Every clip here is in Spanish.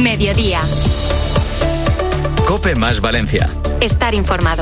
Mediodía. COPE más Valencia. Estar informado.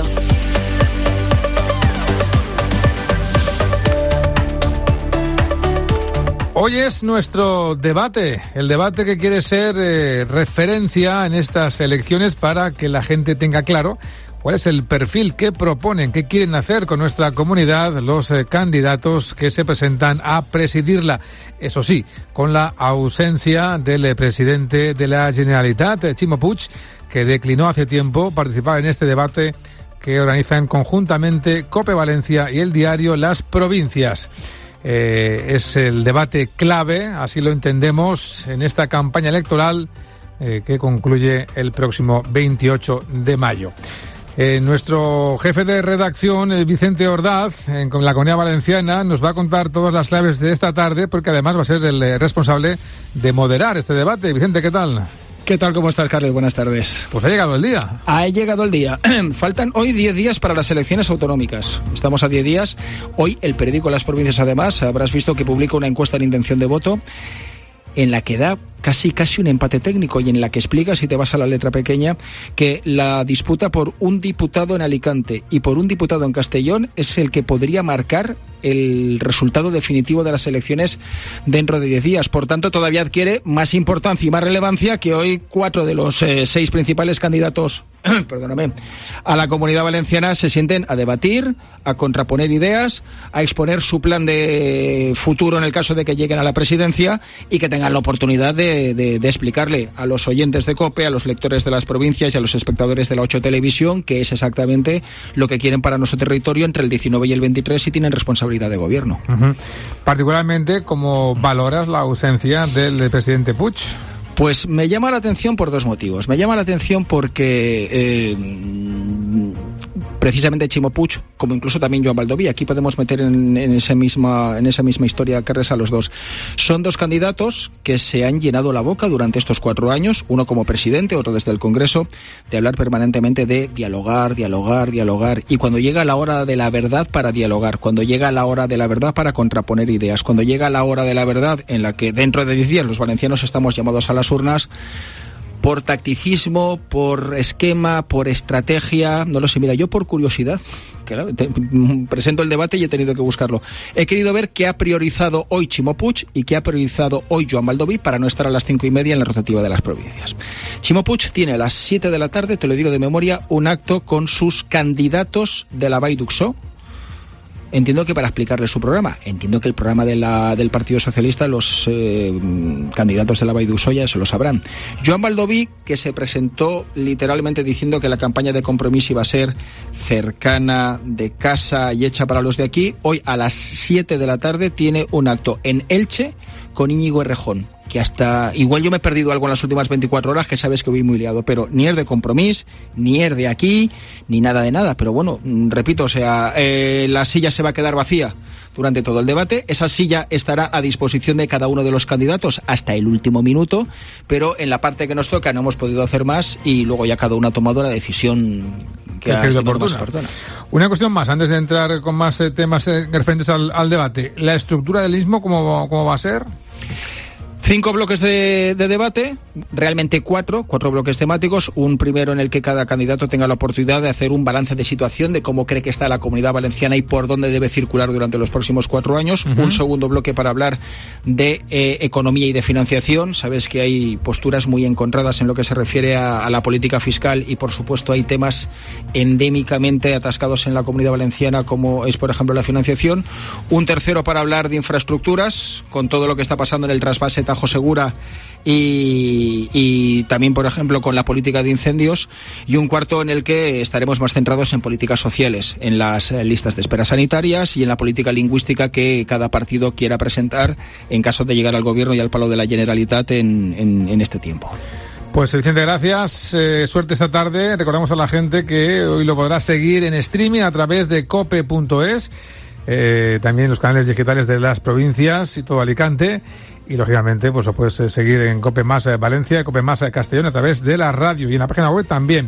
Hoy es nuestro debate, el debate que quiere ser referencia en estas elecciones para que la gente tenga claro cuál es el perfil que proponen, qué quieren hacer con nuestra comunidad los candidatos que se presentan a presidirla. Eso sí, con la ausencia del presidente de la Generalitat, Ximo Puig, que declinó hace tiempo participar en este debate que organizan conjuntamente COPE Valencia y el diario Las Provincias. Es el debate clave, así lo entendemos, en esta campaña electoral que concluye el próximo 28 de mayo. Nuestro jefe de redacción, Vicente Ordaz, con la Comunidad Valenciana, nos va a contar todas las claves de esta tarde, porque además va a ser el responsable de moderar este debate. Vicente, ¿qué tal? ¿Qué tal? ¿Cómo estás, Carles? Buenas tardes. Pues ha llegado el día. Ha llegado el día. Faltan hoy 10 días para las elecciones autonómicas. Estamos a 10 días. Hoy el periódico Las Provincias, además, habrás visto que publica una encuesta de intención de voto en la que da casi un empate técnico y en la que explica, si te vas a la letra pequeña, que la disputa por un diputado en Alicante y por un diputado en Castellón es el que podría marcar el resultado definitivo de las elecciones dentro de 10 días. Por tanto, todavía adquiere más importancia y más relevancia que hoy 4 de los 6 principales candidatos a la Comunidad Valenciana se sienten a debatir, a contraponer ideas, a exponer su plan de futuro en el caso de que lleguen a la presidencia y que tengan la oportunidad de explicarle a los oyentes de COPE, a los lectores de Las Provincias y a los espectadores de la 8 Televisión qué es exactamente lo que quieren para nuestro territorio entre el 19 y el 23 si tienen responsabilidad de gobierno. Uh-huh. Particularmente, ¿cómo valoras la ausencia del presidente Puig? Pues me llama la atención por 2 motivos. Me llama la atención porque precisamente Ximo Puig, como incluso también Joan Baldoví, aquí podemos meter en esa misma historia que reza a los dos. Son 2 candidatos que se han llenado la boca durante estos 4 años, uno como presidente, otro desde el Congreso, de hablar permanentemente de dialogar, y cuando llega la hora de la verdad para dialogar, cuando llega la hora de la verdad para contraponer ideas, cuando llega la hora de la verdad en la que dentro de 10 días los valencianos estamos llamados a las urnas, por tacticismo, por esquema, por estrategia, no lo sé, mira, yo por curiosidad, claro, presento el debate y he tenido que buscarlo. He querido ver qué ha priorizado hoy Ximo Puig y qué ha priorizado hoy Joan Baldoví para no estar a las 5:30 en la rotativa de Las Provincias. Ximo Puig tiene a las 7 de la tarde, te lo digo de memoria, un acto con sus candidatos de la Vall d'Uixó. Entiendo que para explicarles su programa. Entiendo que el programa del Partido Socialista, los candidatos de la Vall d'Uixó ya se lo sabrán. Joan Baldoví, que se presentó literalmente diciendo que la campaña de Compromís iba a ser cercana, de casa y hecha para los de aquí, hoy a las 7 de la tarde tiene un acto en Elche con Íñigo Errejón, que hasta igual yo me he perdido algo en las últimas 24 horas, que sabes que voy muy liado, pero ni es de Compromís, ni es de aquí, ni nada de nada. Pero bueno, repito, o sea, la silla se va a quedar vacía durante todo el debate. Esa silla estará a disposición de cada uno de los candidatos hasta el último minuto, pero en la parte que nos toca no hemos podido hacer más y luego ya cada uno ha tomado la decisión que ha sido más oportuna. Una cuestión más, antes de entrar con más temas referentes al debate. ¿La estructura del mismo cómo va a ser? 5 bloques de debate, realmente 4 bloques temáticos. Un primero en el que cada candidato tenga la oportunidad de hacer un balance de situación de cómo cree que está la Comunidad Valenciana y por dónde debe circular durante los próximos 4 años. Uh-huh. Un segundo bloque para hablar de economía y de financiación. Sabes que hay posturas muy encontradas en lo que se refiere a la política fiscal y, por supuesto, hay temas endémicamente atascados en la Comunidad Valenciana, como es, por ejemplo, la financiación. Un tercero para hablar de infraestructuras, con todo lo que está pasando en el trasvase Tajo Segura y también, por ejemplo, con la política de incendios, y un cuarto en el que estaremos más centrados en políticas sociales, en las listas de espera sanitarias y en la política lingüística que cada partido quiera presentar en caso de llegar al gobierno y al palo de la Generalitat en este tiempo. Pues Vicente, gracias. Suerte esta tarde. Recordamos a la gente que hoy lo podrá seguir en streaming a través de cope.es, también los canales digitales de Las Provincias y todo Alicante. Y lógicamente pues lo puedes seguir en COPE más Valencia, COPE más Castellón a través de la radio y en la página web también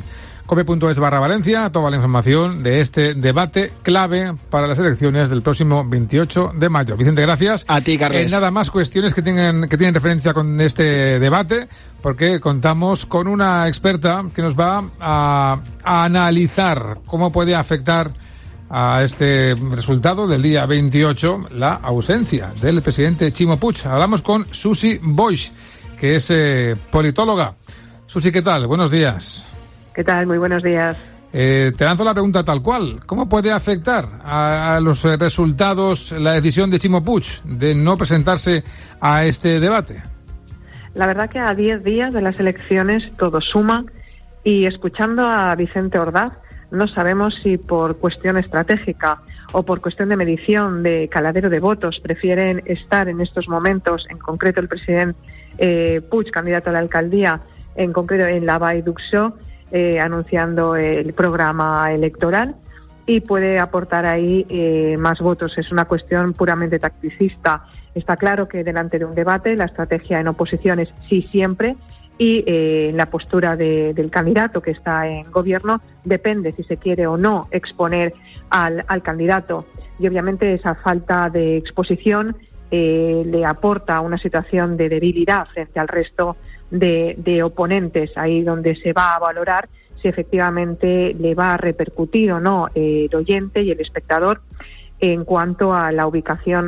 cope.es/Valencia, toda la información de este debate clave para las elecciones del próximo 28 de mayo. Vicente, gracias. A ti, Carles. Nada más cuestiones que tienen referencia con este debate, porque contamos con una experta que nos va a analizar cómo puede afectar a este resultado del día 28 la ausencia del presidente Ximo Puig. Hablamos con Susi Boix, que es politóloga. Susi, ¿qué tal? Buenos días. ¿Qué tal? Muy buenos días. Te lanzo la pregunta tal cual. ¿Cómo puede afectar a los resultados la decisión de Ximo Puig de no presentarse a este debate? La verdad que a 10 días de las elecciones todo suma, y escuchando a Vicente Ordaz, no sabemos si por cuestión estratégica o por cuestión de medición de caladero de votos prefieren estar en estos momentos, en concreto el presidente Puig, candidato a la alcaldía, en concreto en la Vall d'Uixó, anunciando el programa electoral, y puede aportar ahí más votos. Es una cuestión puramente tacticista. Está claro que delante de un debate la estrategia en oposición es sí siempre, y la postura del candidato que está en gobierno depende si se quiere o no exponer al candidato, y obviamente esa falta de exposición le aporta una situación de debilidad frente al resto de oponentes, ahí donde se va a valorar si efectivamente le va a repercutir o no el oyente y el espectador en cuanto a la ubicación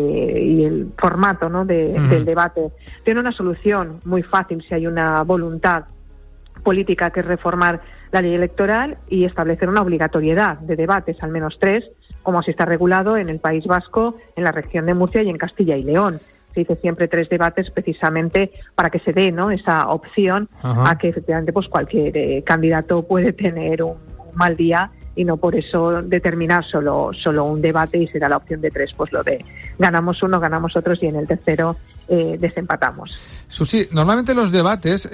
y el formato, ¿no?, del debate. Tiene una solución muy fácil si hay una voluntad política, que es reformar la ley electoral y establecer una obligatoriedad de debates, al menos 3, como así está regulado en el País Vasco, en la región de Murcia y en Castilla y León. Se dice siempre 3 debates precisamente para que se dé, ¿no?, esa opción a que efectivamente pues cualquier candidato puede tener un mal día, y no por eso determinar solo un debate y se da la opción de 3, pues lo de ganamos uno, ganamos otros, y en el tercero desempatamos. Susi, normalmente los debates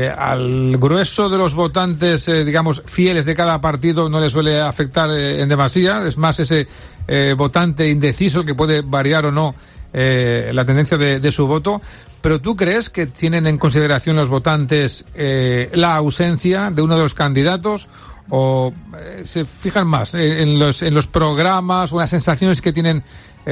al grueso de los votantes, digamos, fieles de cada partido no les suele afectar en demasía. Es más ese votante indeciso que puede variar o no la tendencia de su voto. ¿Pero tú crees que tienen en consideración los votantes la ausencia de uno de los candidatos, o se fijan más en los programas o las sensaciones que tienen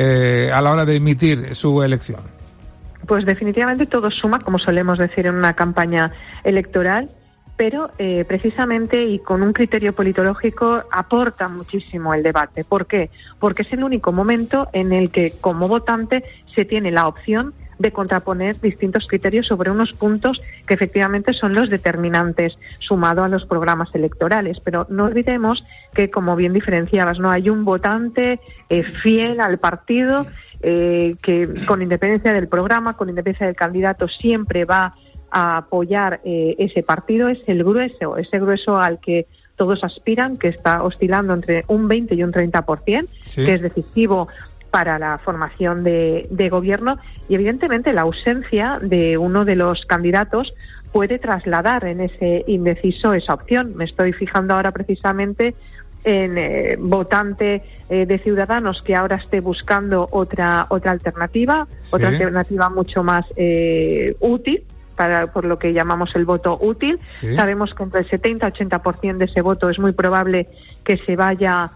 a la hora de emitir su elección? Pues definitivamente todo suma, como solemos decir en una campaña electoral, pero precisamente y con un criterio politológico aporta muchísimo el debate. ¿Por qué? Porque es el único momento en el que como votante se tiene la opción de contraponer distintos criterios sobre unos puntos que efectivamente son los determinantes, sumado a los programas electorales. Pero no olvidemos que, como bien diferenciabas, no hay un votante fiel al partido que, con independencia del programa, con independencia del candidato, siempre va a apoyar ese partido. Es el grueso, ese grueso al que todos aspiran, que está oscilando entre un 20 y un 30%, sí, que es decisivo para la formación de gobierno, y evidentemente la ausencia de uno de los candidatos puede trasladar en ese indeciso esa opción. Me estoy fijando ahora precisamente en votante de Ciudadanos que ahora esté buscando otra alternativa, sí, otra alternativa mucho más útil, por lo que llamamos el voto útil. Sí. Sabemos que entre el 70-80% de ese voto es muy probable que se vaya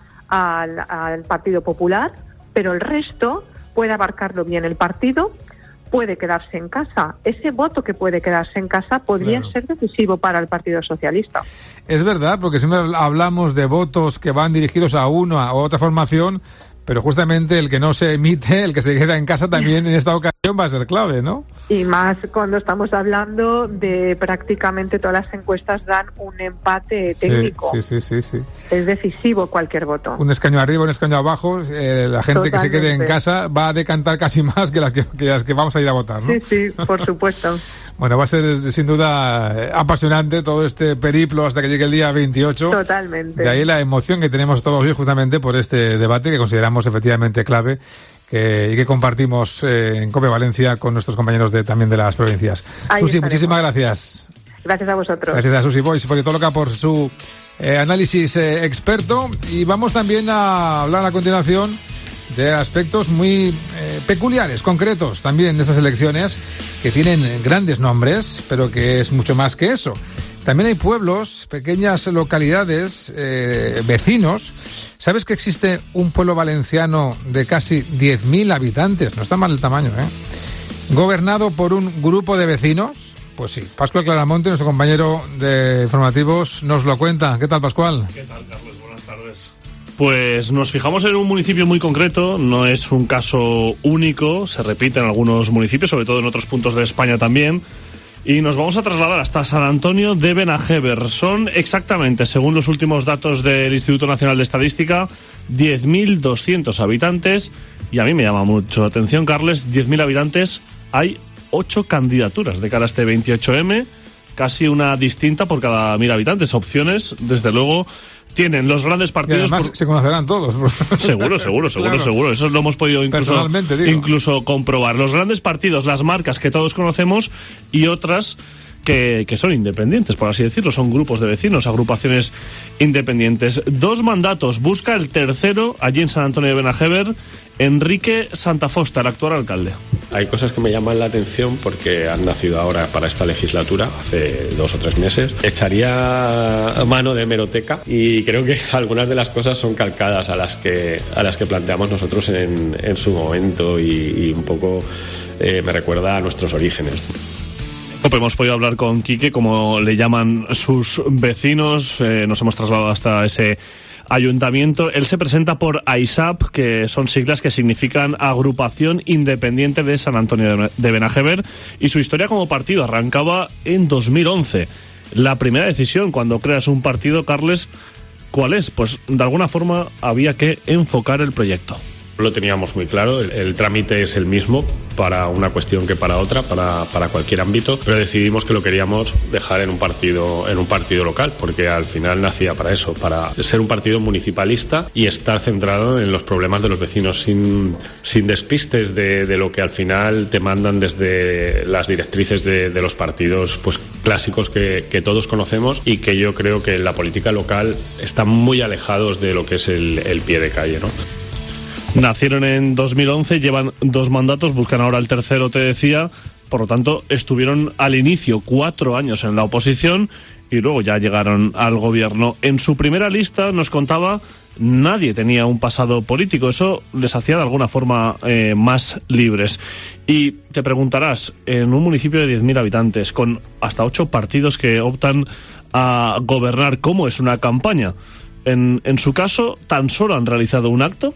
al Partido Popular, pero el resto puede abarcarlo bien el partido, puede quedarse en casa. Ese voto que puede quedarse en casa podría ser decisivo para el Partido Socialista. Es verdad, porque siempre hablamos de votos que van dirigidos a una u otra formación, pero justamente el que no se emite, el que se queda en casa, también en esta ocasión va a ser clave, ¿no? Y más cuando estamos hablando de prácticamente todas las encuestas dan un empate técnico. Sí. Es decisivo cualquier voto. Un escaño arriba, un escaño abajo, la gente que se quede en casa va a decantar casi más que las que vamos a ir a votar, ¿no? Sí, por supuesto. Bueno, va a ser sin duda apasionante todo este periplo hasta que llegue el día 28. Totalmente. De ahí la emoción que tenemos todos hoy justamente por este debate que consideramos efectivamente clave y que compartimos en COPE Valencia con nuestros compañeros también de las provincias. Susi, muchísimas gracias. Gracias a vosotros. Gracias a Susi Boix, politóloga, por su análisis experto. Y vamos también a hablar a continuación de aspectos muy peculiares, concretos también de estas elecciones, que tienen grandes nombres, pero que es mucho más que eso. también hay pueblos, pequeñas localidades, vecinos. ¿Sabes que existe un pueblo valenciano de casi 10.000 habitantes? No está mal el tamaño, gobernado por un grupo de vecinos. Pues sí, Pascual Claramonte, nuestro compañero de informativos, nos lo cuenta. ¿Qué tal, Pascual? ¿Qué tal, Carlos? Buenas tardes. Pues nos fijamos en un municipio muy concreto, no es un caso único, se repite en algunos municipios, sobre todo en otros puntos de España también. Y nos vamos a trasladar hasta San Antonio de Benajever. Son exactamente, según los últimos datos del Instituto Nacional de Estadística, 10.200 habitantes. Y a mí me llama mucho la atención, Carles, 10.000 habitantes, hay 8 candidaturas de cara a este 28M, casi una distinta por cada 1.000 habitantes. Opciones, desde luego, tienen los grandes partidos. Y además se conocerán todos. Seguro, claro. Seguro. Eso lo hemos podido incluso comprobar. Los grandes partidos, las marcas que todos conocemos y otras que son independientes, por así decirlo. Son grupos de vecinos, agrupaciones independientes. 2 mandatos. Busca el tercero allí en San Antonio de Benajever, Enrique Santafosta, el actual alcalde. Hay cosas que me llaman la atención porque han nacido ahora para esta legislatura, hace 2 o 3 meses. Echaría mano de hemeroteca y creo que algunas de las cosas son calcadas a las que planteamos nosotros en su momento y un poco me recuerda a nuestros orígenes. Hemos podido hablar con Quique, como le llaman sus vecinos. Nos hemos trasladado hasta ese ayuntamiento. Él se presenta por AISAP, que son siglas que significan Agrupación Independiente de San Antonio de Benajever, y su historia como partido arrancaba en 2011. La primera decisión cuando creas un partido, Carles, ¿cuál es? Pues de alguna forma había que enfocar el proyecto. Lo teníamos muy claro, el trámite es el mismo para una cuestión que para otra, para cualquier ámbito, pero decidimos que lo queríamos dejar en un partido local, porque al final nacía para eso, para ser un partido municipalista y estar centrado en los problemas de los vecinos, sin despistes de lo que al final te mandan desde las directrices de los partidos pues clásicos que todos conocemos y que yo creo que en la política local están muy alejados de lo que es el pie de calle, ¿no? Nacieron en 2011, llevan 2 mandatos, buscan ahora el tercero, te decía. Por lo tanto, estuvieron al inicio 4 años en la oposición y luego ya llegaron al gobierno. En su primera lista, nos contaba, nadie tenía un pasado político. Eso les hacía de alguna forma más libres. Y te preguntarás, en un municipio de 10.000 habitantes, con hasta 8 partidos que optan a gobernar, ¿cómo es una campaña? En su caso, tan solo han realizado un acto.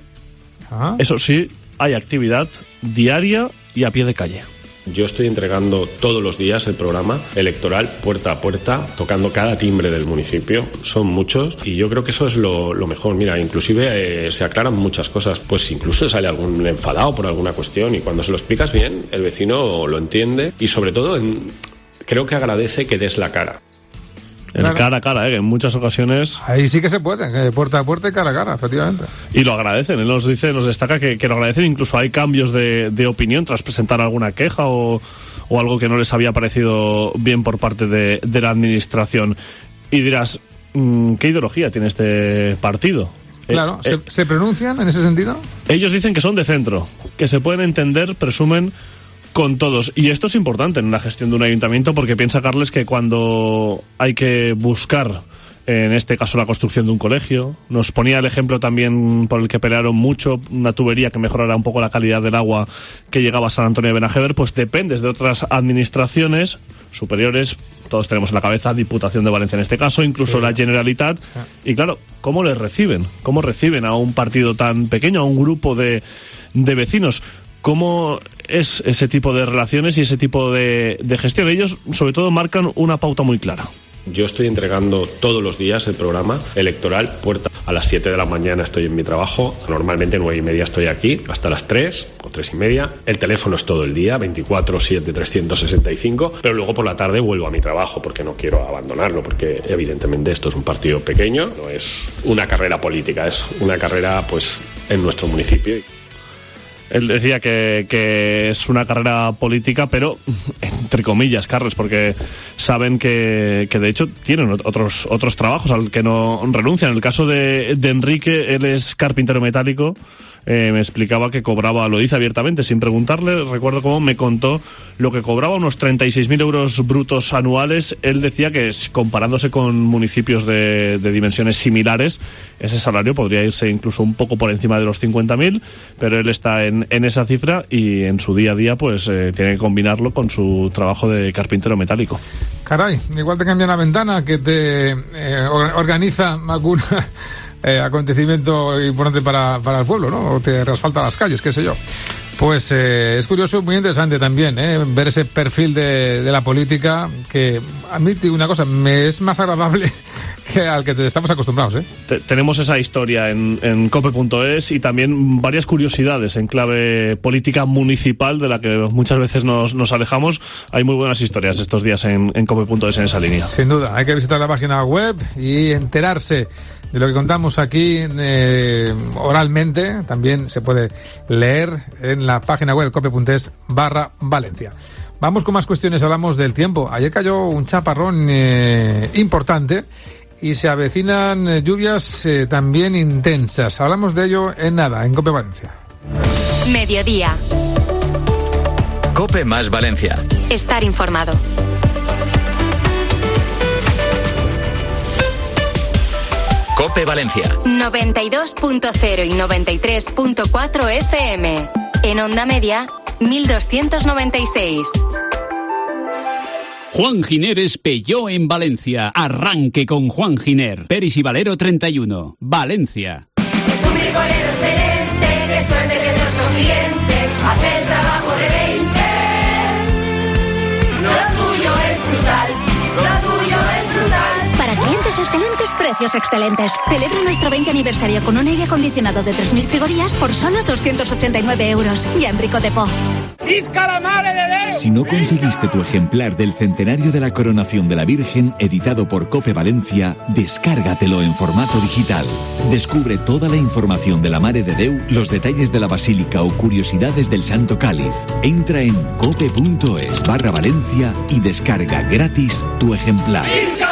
Eso sí, hay actividad diaria y a pie de calle. Yo estoy entregando todos los días el programa electoral puerta a puerta, tocando cada timbre del municipio. Son muchos y yo creo que eso es lo mejor. Mira, inclusive se aclaran muchas cosas. Pues incluso sale algún enfadado por alguna cuestión y cuando se lo explicas bien, el vecino lo entiende y sobre todo creo que agradece que des la cara. Claro. Cara a cara, que en muchas ocasiones... Ahí sí que se puede, puerta a puerta y cara a cara, efectivamente. Y lo agradecen, él nos destaca que lo agradecen, incluso hay cambios de opinión tras presentar alguna queja o algo que no les había parecido bien por parte de la administración. Y dirás, ¿qué ideología tiene este partido? Claro, ¿se pronuncian en ese sentido? Ellos dicen que son de centro, que se pueden entender, presumen, con todos. Y esto es importante en la gestión de un ayuntamiento porque piensa, Carles, que cuando hay que buscar, en este caso la construcción de un colegio, nos ponía el ejemplo también por el que pelearon mucho, una tubería que mejorara un poco la calidad del agua que llegaba a San Antonio de Benajever, pues dependes de otras administraciones superiores. Todos tenemos en la cabeza Diputación de Valencia en este caso, incluso la Generalitat. Y claro, ¿cómo les reciben? ¿Cómo reciben a un partido tan pequeño, a un grupo de vecinos? ¿Cómo es ese tipo de relaciones y ese tipo de gestión? Ellos, sobre todo, marcan una pauta muy clara. Yo estoy entregando todos los días el programa electoral puerta. A las 7 de la mañana estoy en mi trabajo, normalmente 9:30 estoy aquí, hasta las 3 o 3:30. El teléfono es todo el día, 24/7, 365, pero luego por la tarde vuelvo a mi trabajo porque no quiero abandonarlo, porque evidentemente esto es un partido pequeño, no es una carrera política, es una carrera pues en nuestro municipio. Él decía que es una carrera política, pero entre comillas, Carles, porque saben que de hecho tienen otros trabajos al que no renuncian. En el caso de Enrique, él es carpintero metálico, me explicaba que cobraba, lo dice abiertamente, sin preguntarle, recuerdo cómo me contó lo que cobraba, unos 36.000 euros brutos anuales. Él decía que comparándose con municipios de dimensiones similares, ese salario podría irse incluso un poco por encima de los 50.000, pero él está en esa cifra y en su día a día pues tiene que combinarlo con su trabajo de carpintero metálico. Caray, igual te cambia la ventana que te organiza algún acontecimiento importante para el pueblo, ¿no? O te asfalta las calles, qué sé yo. Pues es curioso, muy interesante también, ver ese perfil de la política, que a mí, una cosa, me es más agradable que al que estamos acostumbrados. Tenemos esa historia en cope.es y también varias curiosidades en clave política municipal de la que muchas veces nos alejamos. Hay muy buenas historias estos días en cope.es en esa línea. Sin duda, hay que visitar la página web y enterarse de lo que contamos aquí oralmente. También se puede leer en la página web cope.es/Valencia. Vamos con más cuestiones, hablamos del tiempo. Ayer cayó un chaparrón importante y se avecinan lluvias también intensas. Hablamos de ello en nada, en Cope Valencia. Mediodía. Cope más Valencia. Estar informado. Cope Valencia. 92.0 y 93.4 FM. En onda media, 1296. Juan Giner Peugeot en Valencia. Arranque con Juan Giner. Peris y Valero 31. Valencia. Es un bricolero excelente, qué suerte que es nuestro cliente. Hace el trabajo de 20. Lo suyo es brutal. Lo suyo es brutal. Para clientes excelentes, precios excelentes. Celebra nuestro 20 aniversario con un aire acondicionado de 3.000 frigorías por solo 289 euros. Ya en Rico de Po. Si no conseguiste tu ejemplar del centenario de la coronación de la Virgen, editado por Cope Valencia, descárgatelo en formato digital. Descubre toda la información de la Mare de Déu, los detalles de la Basílica o curiosidades del Santo Cáliz. Entra en cope.es/Valencia y descarga gratis tu ejemplar.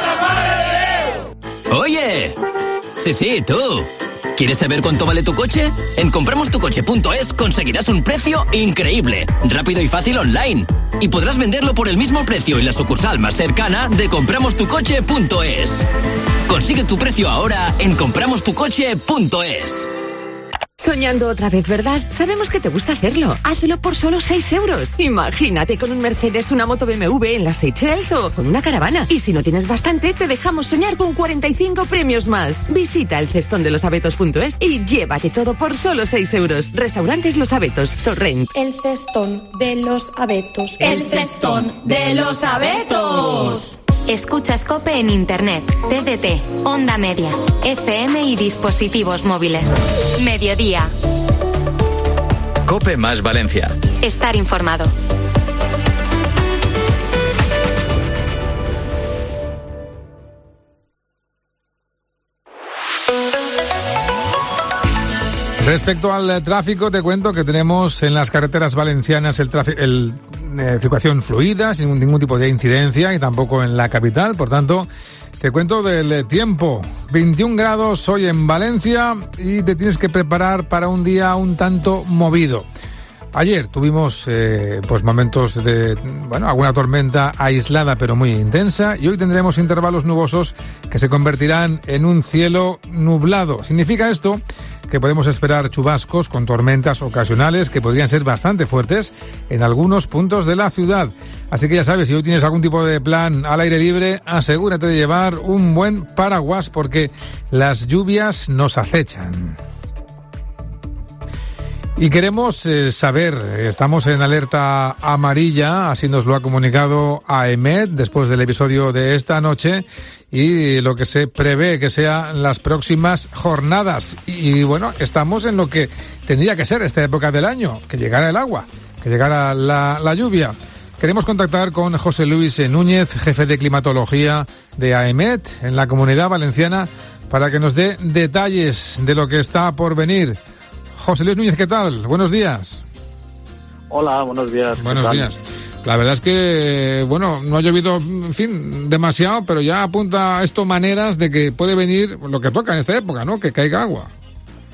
¡Oye! Sí, tú. ¿Quieres saber cuánto vale tu coche? En compramostucoche.es conseguirás un precio increíble, rápido y fácil online. Y podrás venderlo por el mismo precio en la sucursal más cercana de compramostucoche.es. Consigue tu precio ahora en compramostucoche.es. Soñando otra vez, ¿verdad? Sabemos que te gusta hacerlo. Hazlo por solo 6 euros. Imagínate con un Mercedes, una moto BMW en las Seychelles o con una caravana. Y si no tienes bastante, te dejamos soñar con 45 premios más. Visita el cestondelosabetos.es y llévate todo por solo 6 euros. Restaurantes Los Abetos, Torrent. El cestón de los abetos. El cestón de los abetos. Escuchas Cope en Internet, TDT, Onda Media, FM y dispositivos móviles. Mediodía. Cope más Valencia. Estar informado. Respecto al tráfico, te cuento que tenemos en las carreteras valencianas circulación fluida, sin ningún tipo de incidencia, y tampoco en la capital. Por tanto, te cuento del tiempo. 21 grados hoy en Valencia y te tienes que preparar para un día un tanto movido. Ayer tuvimos momentos de alguna tormenta aislada pero muy intensa, y hoy tendremos intervalos nubosos que se convertirán en un cielo nublado. Significa esto que podemos esperar chubascos con tormentas ocasionales que podrían ser bastante fuertes en algunos puntos de la ciudad. Así que ya sabes, si hoy tienes algún tipo de plan al aire libre, asegúrate de llevar un buen paraguas porque las lluvias nos acechan. Y queremos saber, estamos en alerta amarilla, así nos lo ha comunicado AEMET después del episodio de esta noche y lo que se prevé que sean las próximas jornadas. Y bueno, estamos en lo que tendría que ser esta época del año, que llegara el agua, que llegara la lluvia. Queremos contactar con José Luis Núñez, jefe de climatología de AEMET en la Comunidad Valenciana, para que nos dé detalles de lo que está por venir. José Luis Núñez, ¿qué tal? Buenos días. Hola, buenos días. Buenos días. La verdad es que, no ha llovido, demasiado, pero ya apunta esto maneras de que puede venir lo que toca en esta época, ¿no? Que caiga agua.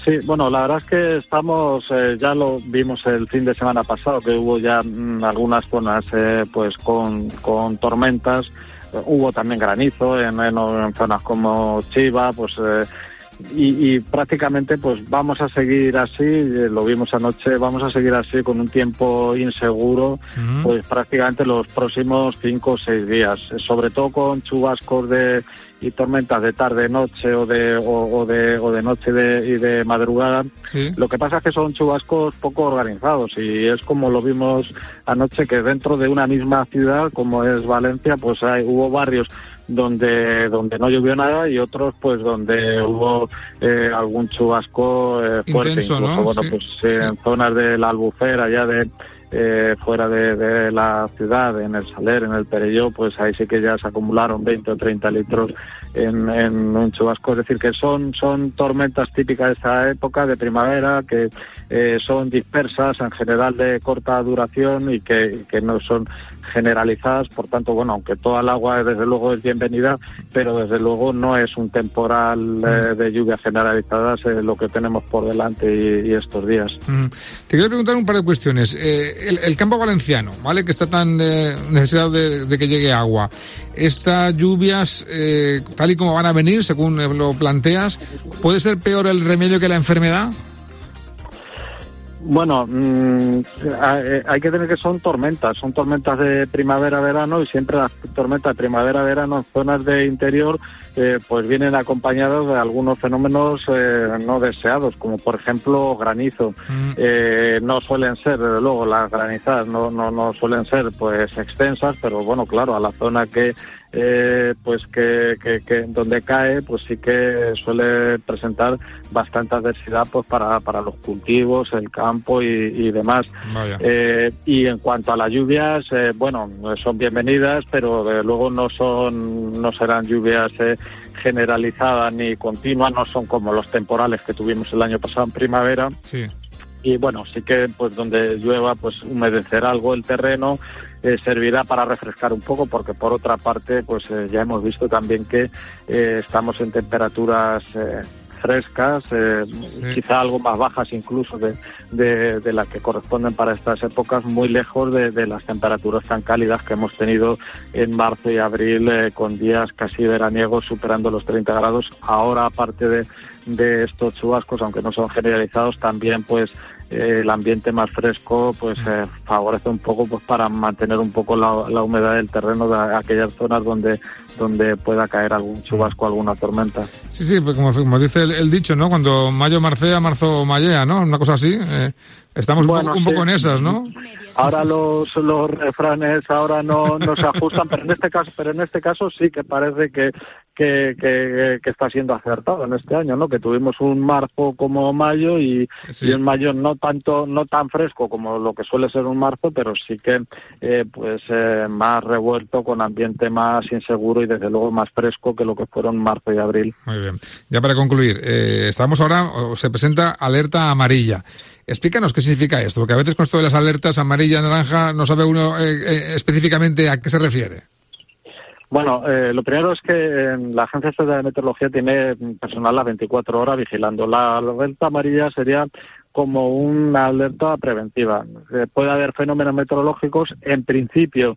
Sí, bueno, la verdad es que estamos, ya lo vimos el fin de semana pasado, que hubo ya algunas zonas pues con tormentas, hubo también granizo en zonas como Chiva, pues y prácticamente pues vamos a seguir así, lo vimos anoche, vamos a seguir así con un tiempo inseguro, pues prácticamente los próximos 5 o 6 días, sobre todo con chubascos y tormentas de tarde, noche o de noche y de madrugada. Sí. Lo que pasa es que son chubascos poco organizados y es como lo vimos anoche, que dentro de una misma ciudad como es Valencia, pues hubo barrios donde no llovió nada y otros pues donde hubo algún chubasco fuerte, intenso, incluso, ¿no? Bueno, sí, pues en zonas de la Albufera, ya fuera de la ciudad, en el Saler, en el Perelló, pues ahí sí que ya se acumularon 20 o 30 litros en un chubasco. Es decir, que son tormentas típicas de esta época de primavera, que son dispersas, en general de corta duración y que no son generalizadas. Por tanto, bueno, aunque toda el agua desde luego es bienvenida, pero desde luego no es un temporal de lluvias generalizadas lo que tenemos por delante y estos días. Te quiero preguntar un par de cuestiones. El campo valenciano, ¿vale?, que está tan necesitado de que llegue agua. Estas lluvias, tal y como van a venir, según lo planteas, ¿puede ser peor el remedio que la enfermedad? Bueno, hay que tener que son tormentas de primavera-verano, y siempre las tormentas de primavera-verano en zonas de interior pues vienen acompañadas de algunos fenómenos no deseados, como por ejemplo granizo. No suelen ser, desde luego, las granizadas no suelen ser pues extensas, pero bueno, claro, a la zona que donde cae, pues sí que suele presentar bastante adversidad pues para los cultivos, el campo y demás. Y en cuanto a las lluvias, bueno, son bienvenidas, pero desde luego no serán lluvias generalizadas ni continuas, no son como los temporales que tuvimos el año pasado en primavera. Sí. Y bueno, sí que pues donde llueva pues humedecerá algo el terreno, servirá para refrescar un poco, porque por otra parte pues ya hemos visto también que estamos en temperaturas frescas, quizá algo más bajas incluso de las que corresponden para estas épocas, muy lejos de las temperaturas tan cálidas que hemos tenido en marzo y abril, con días casi veraniegos superando los 30 grados. Ahora, aparte de estos chubascos, aunque no son generalizados, también pues el ambiente más fresco pues favorece un poco pues para mantener un poco la humedad del terreno de aquellas zonas donde pueda caer algún chubasco, alguna tormenta. Sí, pues como dice el dicho, ¿no? Cuando mayo marcea, marzo mallea, ¿no? Una cosa así. Estamos un poco en esas, ¿no? Ahora los refranes ahora no se ajustan, pero en este caso sí que parece que está siendo acertado en este año, ¿no? Que tuvimos un marzo como mayo y un mayo no tan fresco como lo que suele ser un marzo, pero sí que más revuelto, con ambiente más inseguro y desde luego más fresco que lo que fueron marzo y abril. Muy bien. Ya para concluir, estamos ahora, se presenta alerta amarilla. Explícanos qué significa esto, porque a veces con esto de las alertas amarilla, naranja, no sabe uno específicamente a qué se refiere. Bueno, lo primero es que la Agencia Estatal de Meteorología tiene personal las 24 horas vigilando. La alerta amarilla sería como una alerta preventiva. Puede haber fenómenos meteorológicos, en principio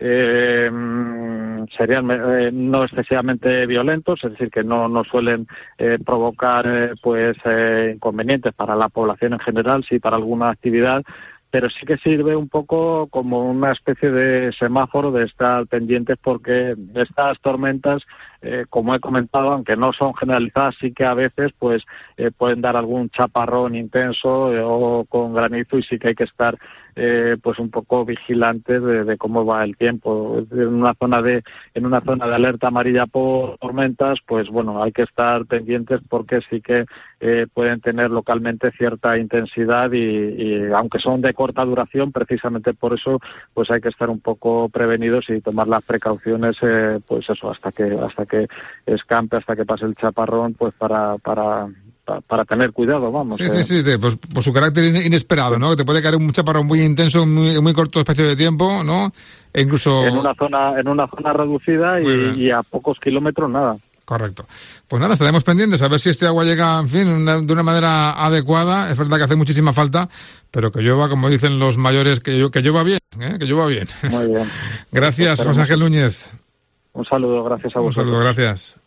serían no excesivamente violentos, es decir, que no suelen provocar inconvenientes para la población en general, sí para alguna actividad, pero sí que sirve un poco como una especie de semáforo de estar pendientes, porque estas tormentas, como he comentado, aunque no son generalizadas, sí que a veces pueden dar algún chaparrón intenso o con granizo, y sí que hay que estar un poco vigilantes de cómo va el tiempo. En una zona de alerta amarilla por tormentas, pues bueno, hay que estar pendientes, porque sí que pueden tener localmente cierta intensidad y aunque son de corta duración, precisamente por eso pues hay que estar un poco prevenidos y tomar las precauciones hasta que escampe, hasta que pase el chaparrón, pues para tener cuidado, vamos. Sí, pues por su carácter inesperado, ¿no? Que te puede caer un chaparrón muy intenso en muy corto espacio de tiempo, ¿no? E incluso en una zona reducida y a pocos kilómetros nada. Correcto. Pues nada, estaremos pendientes a ver si este agua llega, en fin, de una manera adecuada. Es verdad que hace muchísima falta, pero que llueva, como dicen los mayores, que llueva bien, que llueva bien. Muy bien. Gracias, José Ángel Núñez. Un saludo, gracias a vosotros. Un saludo, gracias.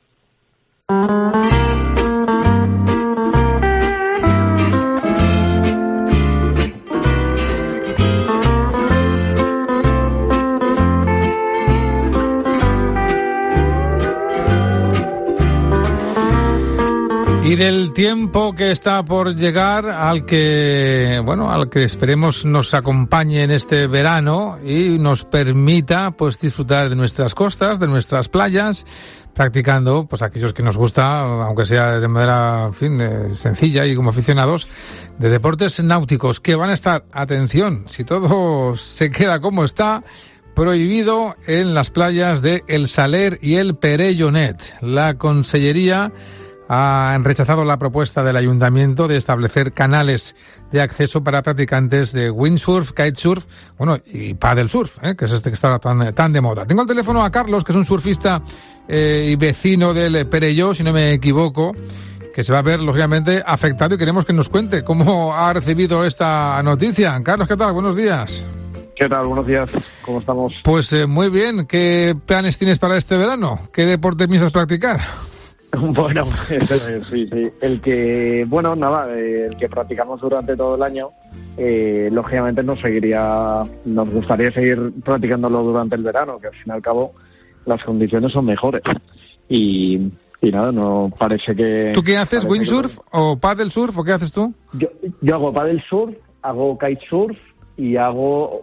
Y del tiempo que está por llegar, al que esperemos nos acompañe en este verano y nos permita pues disfrutar de nuestras costas, de nuestras playas, practicando pues aquellos que nos gusta, aunque sea de manera, en fin, sencilla y como aficionados, de deportes náuticos que van a estar, atención, si todo se queda como está, prohibido en las playas de El Saler y el Perellonet. La Consellería han rechazado la propuesta del Ayuntamiento de establecer canales de acceso para practicantes de windsurf, kitesurf, y paddle surf, que es este que está tan de moda. Tengo al teléfono a Carlos, que es un surfista y vecino del Perelló, si no me equivoco, que se va a ver, lógicamente, afectado, y queremos que nos cuente cómo ha recibido esta noticia. Carlos, ¿qué tal? Buenos días. ¿Qué tal? Buenos días. ¿Cómo estamos? Pues muy bien. ¿Qué planes tienes para este verano? ¿Qué deporte piensas practicar? Bueno, sí. El que practicamos durante todo el año, lógicamente nos gustaría seguir practicándolo durante el verano, que al fin y al cabo las condiciones son mejores. Y nada, no parece que... ¿Tú qué haces? ¿Windsurf o paddle surf o qué haces tú? Yo hago paddle surf, hago kitesurf y hago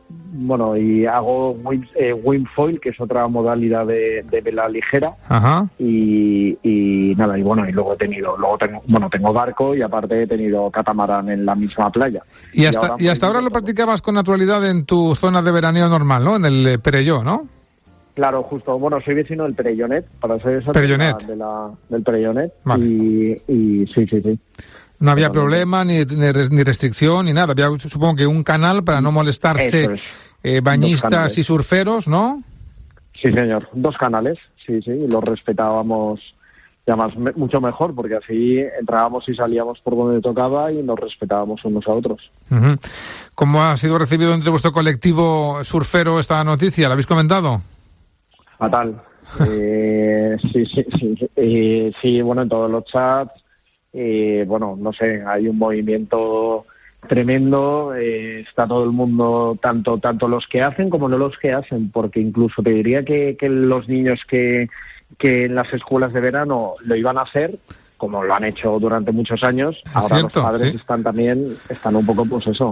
windfoil, que es otra modalidad de vela ligera. Ajá. Y luego tengo barco, y aparte he tenido catamarán en la misma playa. Y hasta ahora lo practicabas con naturalidad en tu zona de veraneo normal, ¿no? En el Perelló, ¿no? Claro, justo. Bueno, soy vecino del Perellonet, para ser exacto, del Perellonet. Vale. Y sí. No había problema, ni restricción, ni nada. Había, supongo que un canal para no molestarse bañistas y surferos, ¿no? Sí, señor. 2 canales, sí. Y los respetábamos, ya mucho mejor, porque así entrábamos y salíamos por donde tocaba y nos respetábamos unos a otros. Uh-huh. ¿Cómo ha sido recibido entre vuestro colectivo surfero esta noticia? ¿La habéis comentado? Fatal. Sí, en todos los chats. No sé, hay un movimiento tremendo, está todo el mundo, tanto los que hacen como no los que hacen, porque incluso te diría que los niños que en las escuelas de verano lo iban a hacer, como lo han hecho durante muchos años, ahora los padres están un poco,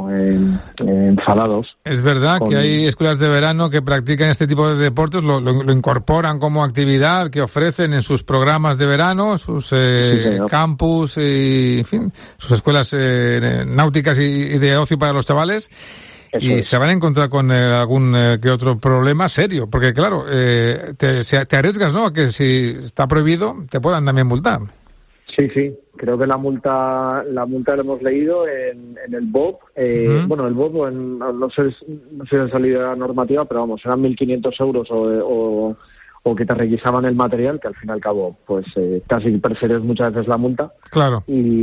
enfadados. Es verdad que hay escuelas de verano que practican este tipo de deportes, lo incorporan como actividad que ofrecen en sus programas de verano, sus campus y, en fin, sus escuelas náuticas y de ocio para los chavales. Y se van a encontrar con algún que otro problema serio, porque claro, te arriesgas, ¿no?, a que si está prohibido te puedan también multar. Sí, creo que la multa la hemos leído en el BOP. El BOP, no sé si ha salido la normativa, pero vamos, eran 1.500 euros o que te requisaban el material, que al fin y al cabo, pues casi percibes muchas veces la multa. Claro.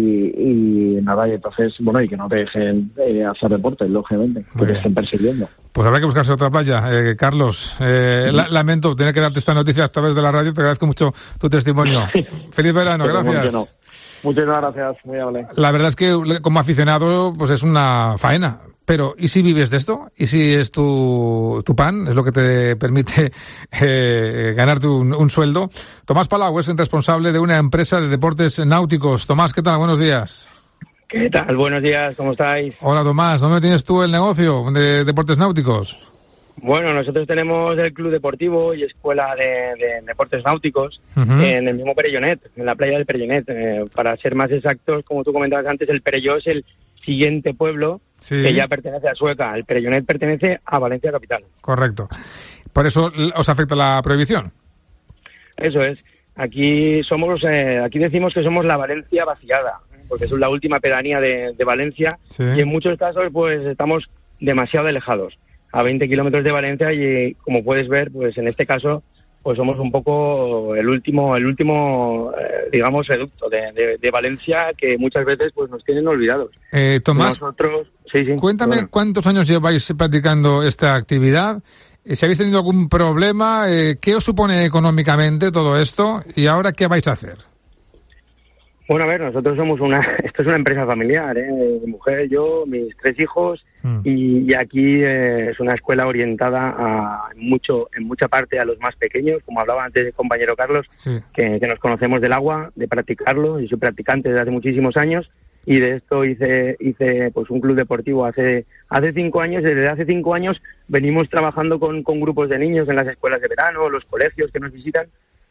Y nada, y entonces, y que no te dejen hacer deporte, lógicamente, que te estén persiguiendo. Pues habrá que buscarse otra playa, Carlos. Lamento tener que darte esta noticia a través de la radio. Te agradezco mucho tu testimonio. Feliz verano, gracias. Muchísimas gracias, muy amable. La verdad es que como aficionado, pues es una faena. Pero, ¿y si vives de esto? ¿Y si es tu pan? Es lo que te permite ganarte un sueldo. Tomás Palau es el responsable de una empresa de deportes náuticos. Tomás, ¿qué tal? Buenos días. ¿Qué tal? Buenos días, ¿cómo estáis? Hola, Tomás. ¿Dónde tienes tú el negocio de deportes náuticos? Bueno, nosotros tenemos el club deportivo y escuela de deportes náuticos en el mismo Perellonet, en la playa del Perellonet. Para ser más exactos, como tú comentabas antes, el Perelló es el siguiente pueblo que ya pertenece a Sueca. El Perellonet pertenece a Valencia capital. Correcto. ¿Por eso os afecta la prohibición? Eso es. Aquí decimos que somos la Valencia vaciada, porque es la última pedanía de Valencia, y en muchos casos pues estamos demasiado alejados, a 20 kilómetros de Valencia, y como puedes ver, pues en este caso pues somos un poco el último digamos, reducto de Valencia, que muchas veces pues nos tienen olvidados. Tomás, nosotros, sí, cuéntame, bueno, ¿cuántos años lleváis practicando esta actividad? Si habéis tenido algún problema, ¿qué os supone económicamente todo esto? ¿Y ahora qué vais a hacer? Bueno, a ver, nosotros somos esto es una empresa familiar, mi mujer, yo, mis 3 hijos, y aquí es una escuela orientada en mucha parte a los más pequeños, como hablaba antes el compañero Carlos, sí, que nos conocemos del agua, de practicarlo, y soy practicante desde hace muchísimos años, y de esto hice pues un club deportivo hace 5 años. Desde hace 5 años venimos trabajando con grupos de niños en las escuelas de verano, los colegios que nos visitan,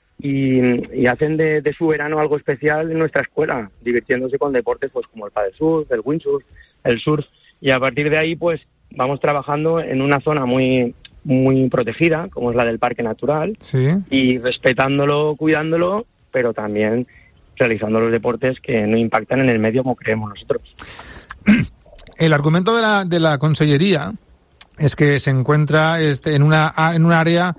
y hacen de su verano algo especial en nuestra escuela, divirtiéndose con deportes pues como el paddlesurf, el windsurf, el surf, y a partir de ahí pues vamos trabajando en una zona muy muy protegida, como es la del Parque Natural, sí, y respetándolo, cuidándolo, pero también realizando los deportes que no impactan en el medio como creemos nosotros. El argumento de la Consellería es que se encuentra en un área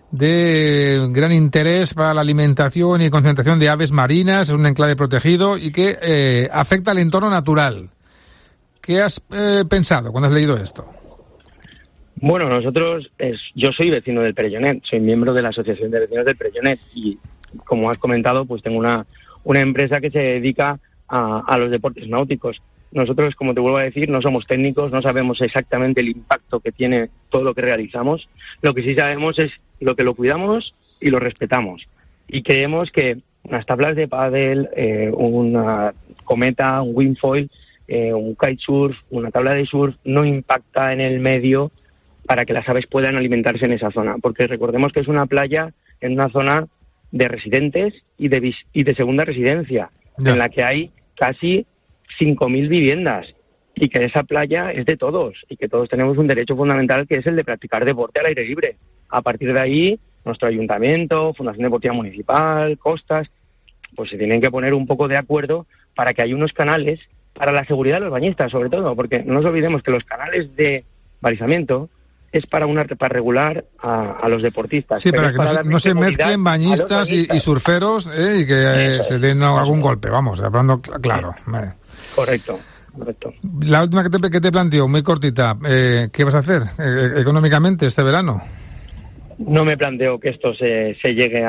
de gran interés para la alimentación y concentración de aves marinas, es un enclave protegido y que afecta al entorno natural. ¿Qué has pensado cuando has leído esto? Bueno, yo soy vecino del Perellonet, soy miembro de la Asociación de Vecinos del Perellonet y, como has comentado, pues tengo una empresa que se dedica a los deportes náuticos. Nosotros, como te vuelvo a decir, no somos técnicos, no sabemos exactamente el impacto que tiene todo lo que realizamos. Lo que sí sabemos es lo que lo cuidamos y lo respetamos. Y creemos que unas tablas de pádel, una cometa, un windfoil, un kitesurf, una tabla de surf, no impacta en el medio para que las aves puedan alimentarse en esa zona. Porque recordemos que es una playa en una zona de residentes y de segunda residencia, en la que hay casi 5.000 viviendas, y que esa playa es de todos y que todos tenemos un derecho fundamental, que es el de practicar deporte al aire libre. A partir de ahí, nuestro ayuntamiento, Fundación Deportiva Municipal, Costas, pues se tienen que poner un poco de acuerdo para que haya unos canales para la seguridad de los bañistas, sobre todo, porque no nos olvidemos que los canales de balizamiento es para regular a los deportistos. Sí, para que no se mezclen bañistas y surferos y que se den algún golpe, vamos, hablando claro. Correcto. La última que te planteo, muy cortita, ¿qué vas a hacer económicamente este verano? No me planteo que esto se llegue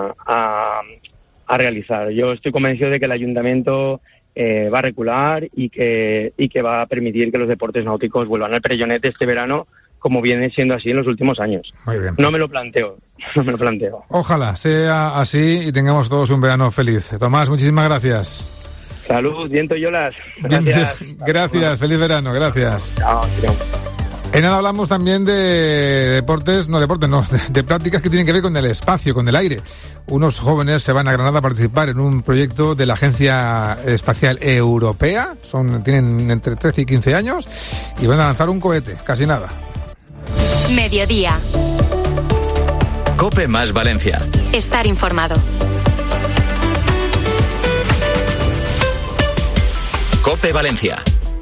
a realizar. Yo estoy convencido de que el ayuntamiento va a recular y que va a permitir que los deportes náuticos vuelvan al Perellonet este verano, como viene siendo así en los últimos años. Muy bien. No me lo planteo. Ojalá sea así y tengamos todos un verano feliz. Tomás, muchísimas gracias. Salud, viento y olas. Gracias, feliz verano, gracias. Chao. En nada hablamos también de de prácticas que tienen que ver con el espacio, con el aire. Unos jóvenes se van a Granada a participar en un proyecto de la Agencia Espacial Europea, tienen entre 13 y 15 años, y van a lanzar un cohete, casi nada. Mediodía. COPE más Valencia. Estar informado. COPE Valencia.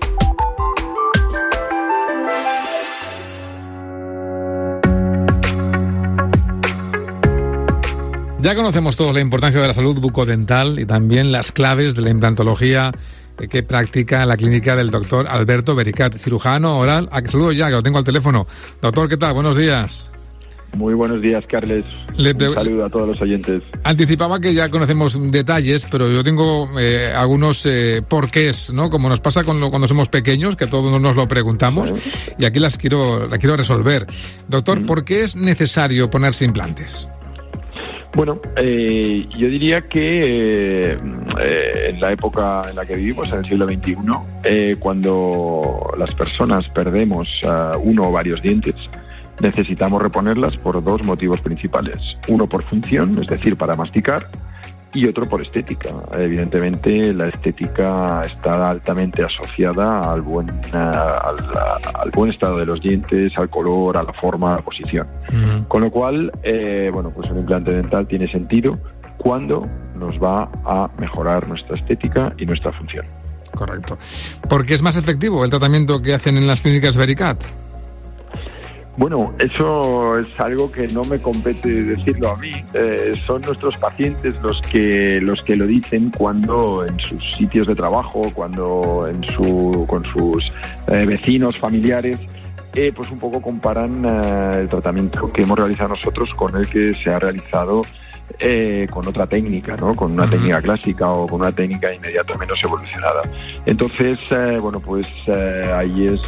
Ya conocemos todos la importancia de la salud bucodental y también las claves de la implantología que practica la clínica del doctor Alberto Bericat, cirujano oral, a que saludo ya, que lo tengo al teléfono. Doctor, ¿qué tal? Buenos días. Muy buenos días, Carles. Un saludo a todos los oyentes. Anticipaba que ya conocemos detalles, pero yo tengo algunos porqués, ¿no? Como nos pasa cuando somos pequeños, que todos nos lo preguntamos, y aquí la quiero resolver. Doctor, ¿por qué es necesario ponerse implantes? Bueno, yo diría que en la época en la que vivimos, en el siglo XXI, cuando las personas perdemos uno o varios dientes, necesitamos reponerlas por 2 motivos principales. Uno por función, es decir, para masticar, y otro por estética. Evidentemente, la estética está altamente asociada al buen estado de los dientes, al color, a la forma, a la posición. Con lo cual, pues un implante dental tiene sentido cuando nos va a mejorar nuestra estética y nuestra función. Correcto. ¿Por qué es más efectivo el tratamiento que hacen en las clínicas Bericat? Bueno, eso es algo que no me compete decirlo a mí. Son nuestros pacientes los que lo dicen cuando en sus sitios de trabajo, cuando con sus vecinos, familiares, pues un poco comparan el tratamiento que hemos realizado nosotros con el que se ha realizado con otra técnica, ¿no? Con una técnica clásica o con una técnica inmediata menos evolucionada. Entonces, ahí es,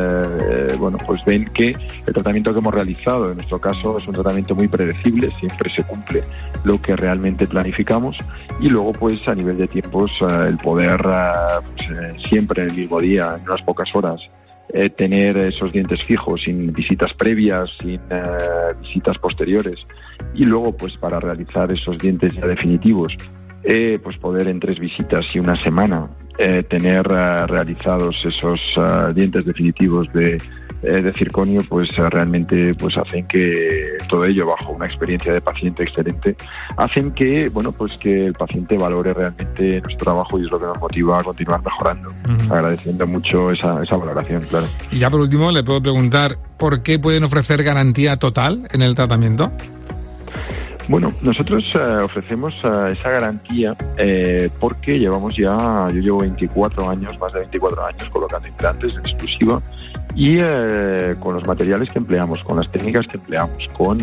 pues ven que el tratamiento que hemos realizado, en nuestro caso, es un tratamiento muy predecible, siempre se cumple lo que realmente planificamos, y luego, pues, a nivel de tiempos, el poder, siempre en el mismo día, en unas pocas horas, tener esos dientes fijos, sin visitas previas, sin visitas posteriores, y luego, pues, para realizar esos dientes ya definitivos, pues poder en 3 visitas y una semana tener realizados esos dientes definitivos de circonio, pues realmente pues hacen que todo ello, bajo una experiencia de paciente excelente, hacen que, bueno, pues que el paciente valore realmente nuestro trabajo, y es lo que nos motiva a continuar mejorando, agradeciendo mucho esa valoración, claro. Y ya por último, le puedo preguntar, ¿por qué pueden ofrecer garantía total en el tratamiento? Bueno, nosotros ofrecemos esa garantía porque yo llevo 24 años, más de 24 años, colocando implantes en exclusiva, y con los materiales que empleamos, con las técnicas que empleamos, con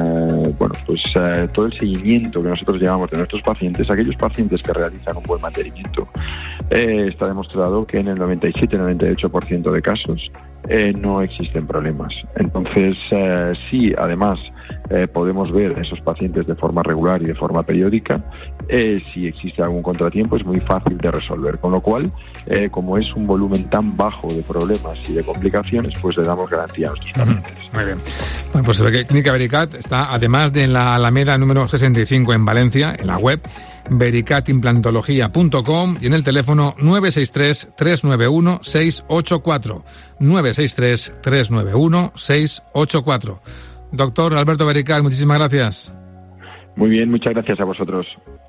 todo el seguimiento que nosotros llevamos de nuestros pacientes, aquellos pacientes que realizan un buen mantenimiento, está demostrado que en el 97-98% de casos no existen problemas. Entonces, sí, además podemos ver a esos pacientes de forma regular y de forma periódica, si existe algún contratiempo es muy fácil de resolver, con lo cual, como es un volumen tan bajo de problemas y de complicaciones, pues le damos garantía a nuestros pacientes. Muy bien. Bueno, pues se ve que Clínica Vericat está, además de en la Alameda número 65 en Valencia, en la web vericatimplantología.com, y en el teléfono 963-391-684. 963-391-684. Doctor Alberto Vericat, muchísimas gracias. Muy bien, muchas gracias a vosotros.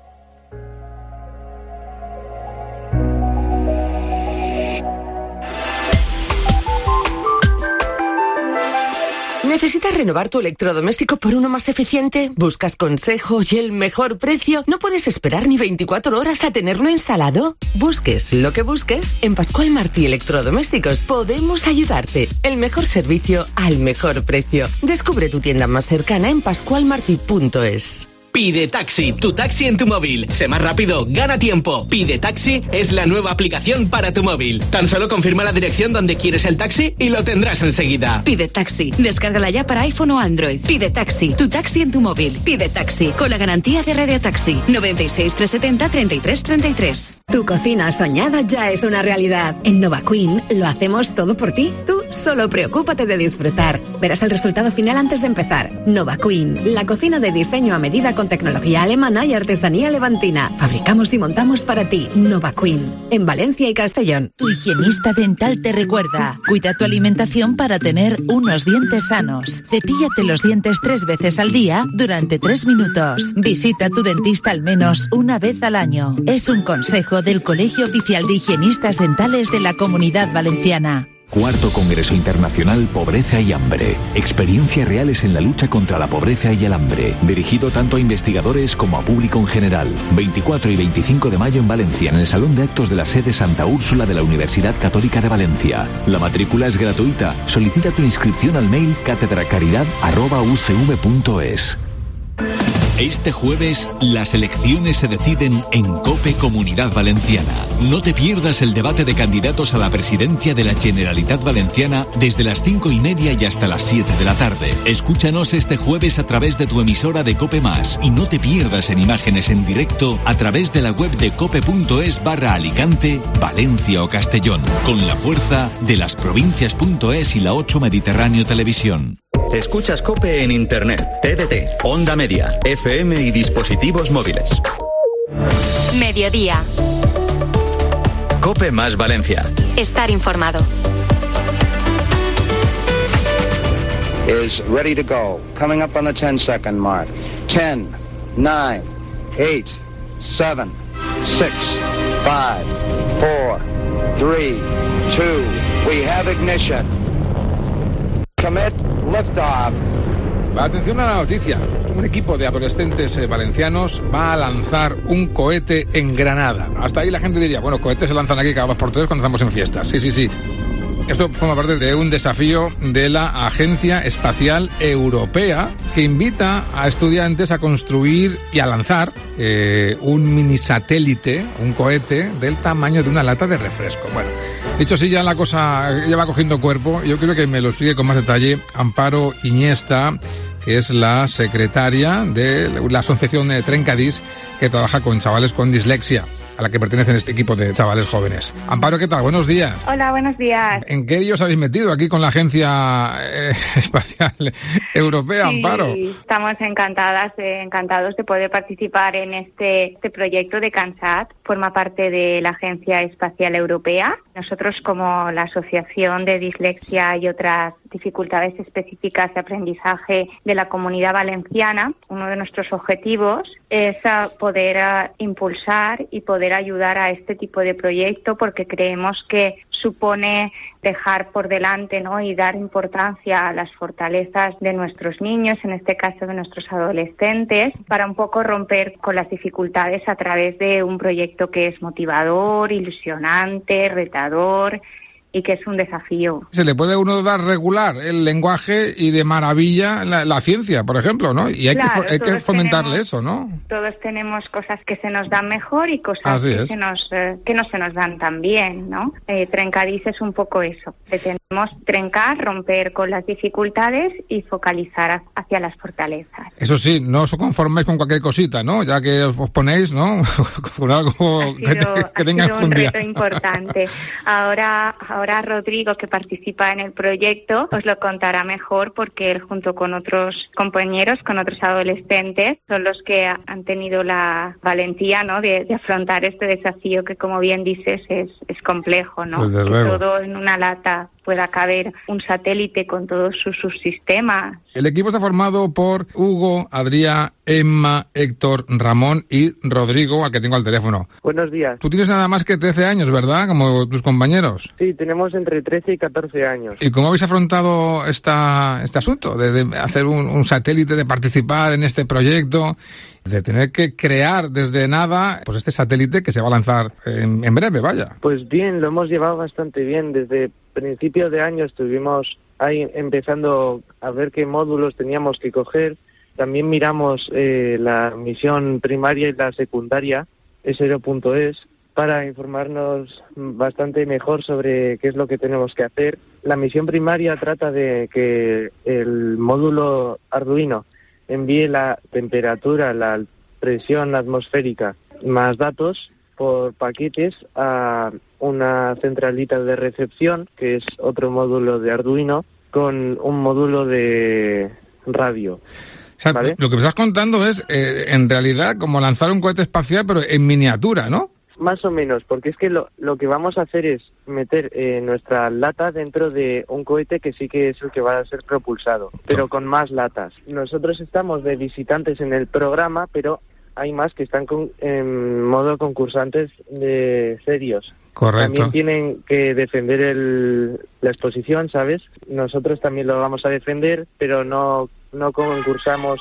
¿Necesitas renovar tu electrodoméstico por uno más eficiente? ¿Buscas consejo y el mejor precio? ¿No puedes esperar ni 24 horas a tenerlo instalado? Busques lo que busques, en Pascual Martí Electrodomésticos podemos ayudarte. El mejor servicio al mejor precio. Descubre tu tienda más cercana en pascualmarti.es. Pide Taxi, tu taxi en tu móvil. Sé más rápido, gana tiempo. Pide Taxi es la nueva aplicación para tu móvil. Tan solo confirma la dirección donde quieres el taxi y lo tendrás enseguida. Pide Taxi, descárgala ya para iPhone o Android. Pide Taxi, tu taxi en tu móvil. Pide Taxi, con la garantía de Radio Taxi. 96 370 33 33. Tu cocina soñada ya es una realidad. En Nova Queen lo hacemos todo por ti. Tú solo preocúpate de disfrutar. Verás el resultado final antes de empezar. Nova Queen, la cocina de diseño a medida con tecnología alemana y artesanía levantina. Fabricamos y montamos para ti. Nova Queen, en Valencia y Castellón. Tu higienista dental te recuerda: cuida tu alimentación para tener unos dientes sanos. Cepíllate los dientes 3 veces al día durante 3 minutos. Visita a tu dentista al menos una vez al año. Es un consejo del Colegio Oficial de Higienistas Dentales de la Comunidad Valenciana. Cuarto Congreso Internacional Pobreza y Hambre. Experiencias reales en la lucha contra la pobreza y el hambre. Dirigido tanto a investigadores como a público en general. 24 y 25 de mayo en Valencia, en el Salón de Actos de la sede Santa Úrsula de la Universidad Católica de Valencia. La matrícula es gratuita. Solicita tu inscripción al mail catedracaridad@ucv.es. Este jueves, las elecciones se deciden en COPE Comunidad Valenciana. No te pierdas el debate de candidatos a la presidencia de la Generalitat Valenciana desde las 5:30 y hasta las 7 de la tarde. Escúchanos este jueves a través de tu emisora de COPE+, y no te pierdas en imágenes en directo a través de la web de cope.es/Alicante, Valencia o Castellón, con la fuerza de las provincias.es y la 8 Mediterráneo Televisión. Escuchas COPE en Internet, TDT, Onda Media, FM y dispositivos móviles. Mediodía. COPE más Valencia. Estar informado. Is ready to go. Coming up on the 10-second mark. 10, 9, 8, 7, 6, 5, 4, 3, 2. We have ignition. Commit. Liftoff. Atención a la noticia. Un equipo de adolescentes valencianos va a lanzar un cohete en Granada. Hasta ahí la gente diría, bueno, cohetes se lanzan aquí cada 2x3 cuando estamos en fiestas. Sí. Esto forma parte de un desafío de la Agencia Espacial Europea que invita a estudiantes a construir y a lanzar un mini satélite, un cohete del tamaño de una lata de refresco. Bueno, dicho así, ya la cosa ya va cogiendo cuerpo. Yo quiero que me lo explique con más detalle Amparo Iniesta, que es la secretaria de la asociación Trencadís, que trabaja con chavales con dislexia, a la que pertenecen este equipo de chavales jóvenes. Amparo, ¿qué tal? Buenos días. Hola, buenos días. ¿En qué os habéis metido aquí con la Agencia Espacial Europea, sí, Amparo? Estamos encantados de poder participar en este proyecto de CANSAT. Forma parte de la Agencia Espacial Europea. Nosotros, como la Asociación de Dislexia y otras dificultades específicas de aprendizaje de la Comunidad Valenciana, uno de nuestros objetivos es poder impulsar y poder ayudar a este tipo de proyecto, porque creemos que supone dejar por delante, ¿no?, y dar importancia a las fortalezas de nuestros niños, en este caso de nuestros adolescentes, para un poco romper con las dificultades a través de un proyecto que es motivador, ilusionante, retador y que es un desafío. Se le puede a uno dar regular el lenguaje y de maravilla la ciencia, por ejemplo, ¿no? Y hay que fomentarle eso, ¿no? Todos tenemos cosas que se nos dan mejor y cosas que no se nos dan tan bien, ¿no? Trencadís es un poco eso. Pretendemos trencar, romper con las dificultades y focalizar hacia las fortalezas. Eso sí, no os conforméis con cualquier cosita, ¿no? Ya que os ponéis, ¿no? Con algo que tenga un reto importante. Ahora Rodrigo, que participa en el proyecto, os lo contará mejor, porque él, junto con otros compañeros, con otros adolescentes, son los que han tenido la valentía, ¿no?, de afrontar este desafío que, como bien dices, es complejo, ¿no? Desde que luego. Todo en una lata pueda caber un satélite con todos sus subsistemas. El equipo está formado por Hugo, Adrià, Emma, Héctor, Ramón y Rodrigo, al que tengo al teléfono. Buenos días. Tú tienes nada más que 13 años, ¿verdad?, como tus compañeros. Sí, tenemos entre 13 y 14 años. ¿Y cómo habéis afrontado este asunto de hacer un satélite, de participar en este proyecto, de tener que crear desde nada pues este satélite que se va a lanzar en breve, vaya? Pues bien, lo hemos llevado bastante bien. Desde principios de año estuvimos ahí empezando a ver qué módulos teníamos que coger. También miramos la misión primaria y la secundaria, S0.es, para informarnos bastante mejor sobre qué es lo que tenemos que hacer. La misión primaria trata de que el módulo Arduino envíe la temperatura, la presión atmosférica más datos por paquetes a una centralita de recepción, que es otro módulo de Arduino, con un módulo de radio. O sea, ¿vale? Lo que me estás contando es, en realidad, como lanzar un cohete espacial, pero en miniatura, ¿no? Más o menos, porque es que lo que vamos a hacer es meter nuestra lata dentro de un cohete que sí que es el que va a ser propulsado, pero con más latas. Nosotros estamos de visitantes en el programa, pero hay más que están en modo concursantes de serios. Correcto. También tienen que defender la exposición, ¿sabes? Nosotros también lo vamos a defender, pero no concursamos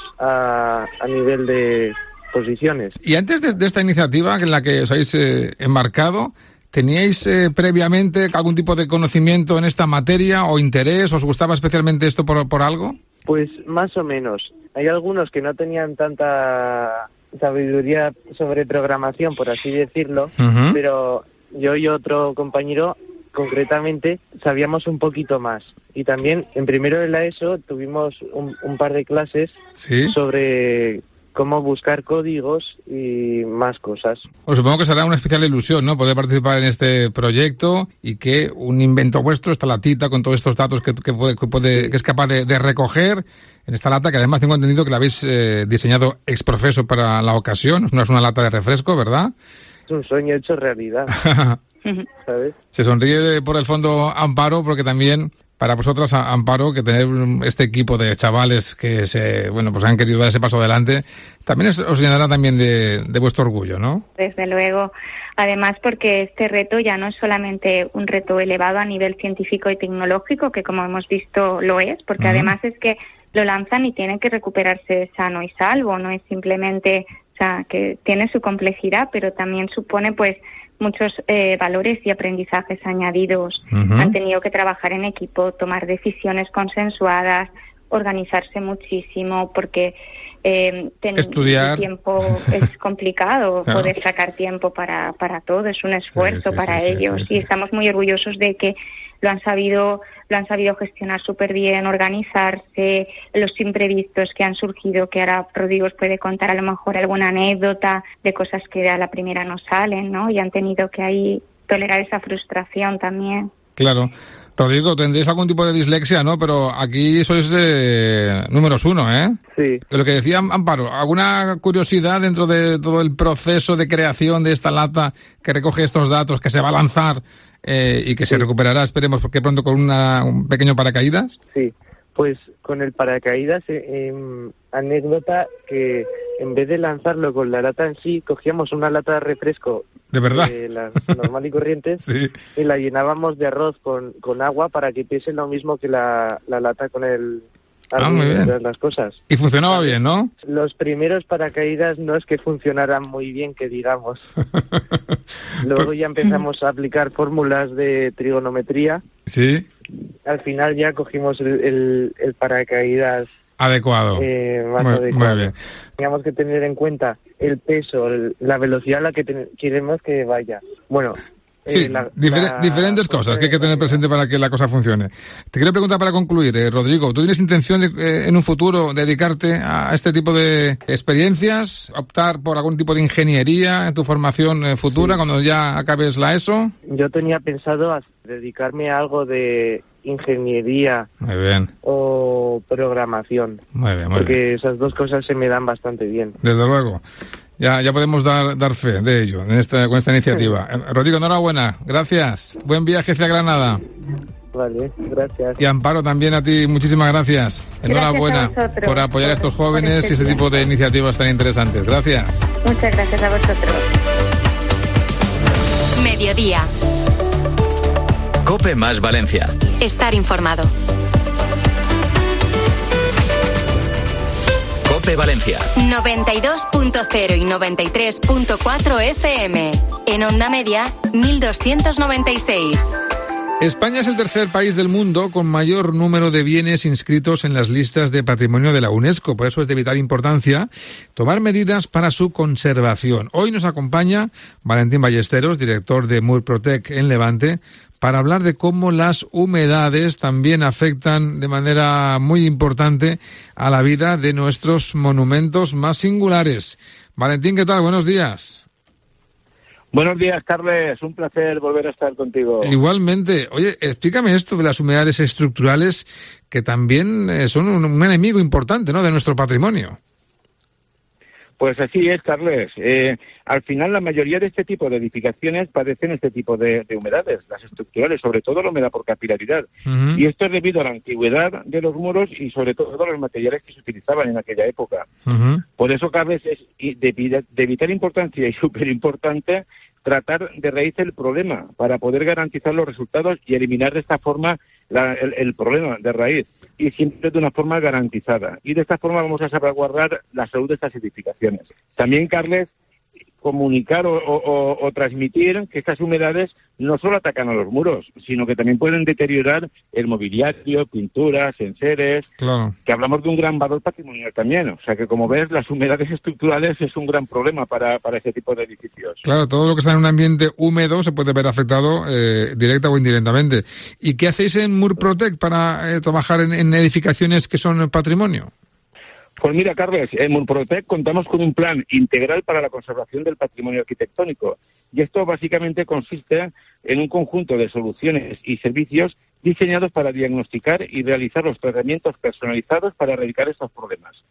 a nivel de posiciones. Y antes de esta iniciativa en la que os habéis embarcado, ¿teníais previamente algún tipo de conocimiento en esta materia o interés? ¿Os gustaba especialmente esto por algo? Pues más o menos. Hay algunos que no tenían tanta sabiduría sobre programación, por así decirlo, pero yo y otro compañero concretamente sabíamos un poquito más. Y también en primero de la ESO tuvimos un par de clases sobre cómo buscar códigos y más cosas. Pues supongo que será una especial ilusión, ¿no?, poder participar en este proyecto y que un invento vuestro, esta latita con todos estos datos que es capaz de recoger en esta lata, que además tengo entendido que la habéis diseñado ex profeso para la ocasión. No es una lata de refresco, ¿verdad? Es un sueño hecho realidad. ¿sabes? Se sonríe por el fondo Amparo, porque también para vosotras, Amparo, que tener este equipo de chavales que pues han querido dar ese paso adelante, también os llenará también de vuestro orgullo, ¿no? Desde luego. Además, porque este reto ya no es solamente un reto elevado a nivel científico y tecnológico, que como hemos visto lo es, porque además es que lo lanzan y tienen que recuperarse sano y salvo, no es simplemente, o sea, que tiene su complejidad, pero también supone pues muchos valores y aprendizajes añadidos. Han tenido que trabajar en equipo, tomar decisiones consensuadas, organizarse muchísimo, porque estudiar. El tiempo es complicado, claro. Poder sacar tiempo para todo, es un esfuerzo para ellos. Y estamos muy orgullosos de que lo han sabido gestionar súper bien, organizarse, los imprevistos que han surgido, que ahora Rodrigo os puede contar a lo mejor alguna anécdota de cosas que a la primera no salen, ¿no? Y han tenido que ahí tolerar esa frustración también. Claro. Rodrigo, tendréis algún tipo de dislexia, ¿no? Pero aquí sois números uno, ¿eh? Sí. De lo que decía Amparo, ¿alguna curiosidad dentro de todo el proceso de creación de esta lata que recoge estos datos, que se va a lanzar y que se recuperará, esperemos, porque pronto con un pequeño paracaídas? Sí, pues con el paracaídas, anécdota que en vez de lanzarlo con la lata en sí, cogíamos una lata de refresco, ¿de verdad? Las normal y corrientes, sí. Y la llenábamos de arroz con agua para que pese lo mismo que la lata con el muy bien. Las cosas. Y funcionaba bien, ¿no? Los primeros paracaídas no es que funcionaran muy bien, que digamos. Luego ya empezamos a aplicar fórmulas de trigonometría. Sí. Al final ya cogimos el paracaídas adecuado. Más adecuado. Muy bien. Teníamos que tener en cuenta el peso, la velocidad a la que queremos que vaya. Bueno, sí, diferentes cosas que hay que tener presente para que la cosa funcione. Te quiero preguntar para concluir, Rodrigo, ¿tú tienes intención de, en un futuro, dedicarte a este tipo de experiencias, optar por algún tipo de ingeniería en tu formación futura, cuando ya acabes la ESO? Yo tenía pensado dedicarme a algo de ingeniería. Muy bien. O programación. Muy bien, porque esas dos cosas se me dan bastante bien. Desde luego. Ya podemos dar fe de ello con esta iniciativa. Rodrigo, enhorabuena. Gracias. Buen viaje hacia Granada. Vale, gracias. Y Amparo, también a ti, muchísimas gracias. Enhorabuena por apoyar a estos jóvenes y este tipo de iniciativas tan interesantes. Gracias. Muchas gracias a vosotros. Mediodía. COPE más Valencia. Estar informado. COPE Valencia. 92.0 y 93.4 FM. En onda media, 1296. España es el tercer país del mundo con mayor número de bienes inscritos en las listas de patrimonio de la UNESCO. Por eso es de vital importancia tomar medidas para su conservación. Hoy nos acompaña Valentín Ballesteros, director de Murprotec en Levante, para hablar de cómo las humedades también afectan de manera muy importante a la vida de nuestros monumentos más singulares. Valentín, ¿qué tal? Buenos días. Buenos días, Carles. Un placer volver a estar contigo. Igualmente. Oye, explícame esto de las humedades estructurales, que también son un enemigo importante, ¿no?, de nuestro patrimonio. Pues así es, Carles. Al final, la mayoría de este tipo de edificaciones padecen este tipo de humedades, las estructurales, sobre todo la humedad por capilaridad. Uh-huh. Y esto es debido a la antigüedad de los muros y sobre todo a los materiales que se utilizaban en aquella época. Uh-huh. Por eso, Carles, es de vital importancia y súper importante tratar de raíz el problema para poder garantizar los resultados y eliminar de esta forma el problema de raíz, y siempre de una forma garantizada. Y de esta forma vamos a salvaguardar la salud de estas edificaciones. También, Carles, comunicar o transmitir que estas humedades no solo atacan a los muros, sino que también pueden deteriorar el mobiliario, pinturas, enseres, claro, que hablamos de un gran valor patrimonial también. O sea que, como ves, las humedades estructurales es un gran problema para este tipo de edificios. Claro, todo lo que está en un ambiente húmedo se puede ver afectado directa o indirectamente. ¿Y qué hacéis en Murprotec para trabajar en edificaciones que son patrimonio? Pues mira, Carles, en Murprotec contamos con un plan integral para la conservación del patrimonio arquitectónico, y esto básicamente consiste en un conjunto de soluciones y servicios diseñados para diagnosticar y realizar los tratamientos personalizados para erradicar estos problemas.